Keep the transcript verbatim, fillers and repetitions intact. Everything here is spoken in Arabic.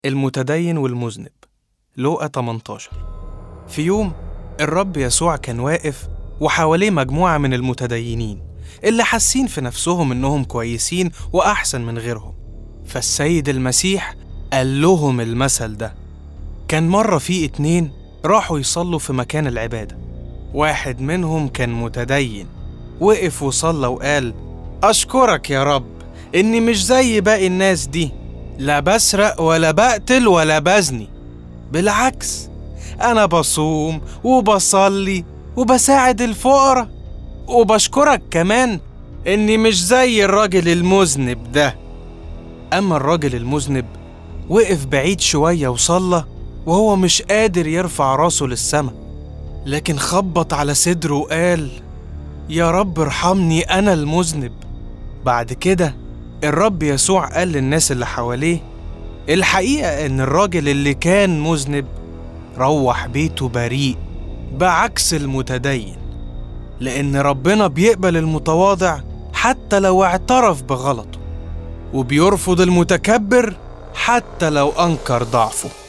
المتدين والمذنب، لوقا تمنتاشر. في يوم الرب يسوع كان واقف وحواليه مجموعة من المتدينين اللي حاسين في نفسهم إنهم كويسين وأحسن من غيرهم. فالسيد المسيح قال لهم المثل ده. كان مرة في اتنين راحوا يصلوا في مكان العبادة. واحد منهم كان متدين، وقف وصلى وقال: أشكرك يا رب إني مش زي باقي الناس دي، لا بسرق ولا بقتل ولا بزني، بالعكس أنا بصوم وبصلي وبساعد الفقراء، وبشكرك كمان إني مش زي الراجل المذنب ده. أما الراجل المذنب وقف بعيد شوية وصلى وهو مش قادر يرفع راسه للسما، لكن خبط على صدره وقال: يا رب ارحمني أنا المذنب. بعد كده الرب يسوع قال للناس اللي حواليه الحقيقة إن الراجل اللي كان مذنب روح بيته بريء، بعكس المتدين، لأن ربنا بيقبل المتواضع حتى لو اعترف بغلطه، وبيرفض المتكبر حتى لو أنكر ضعفه.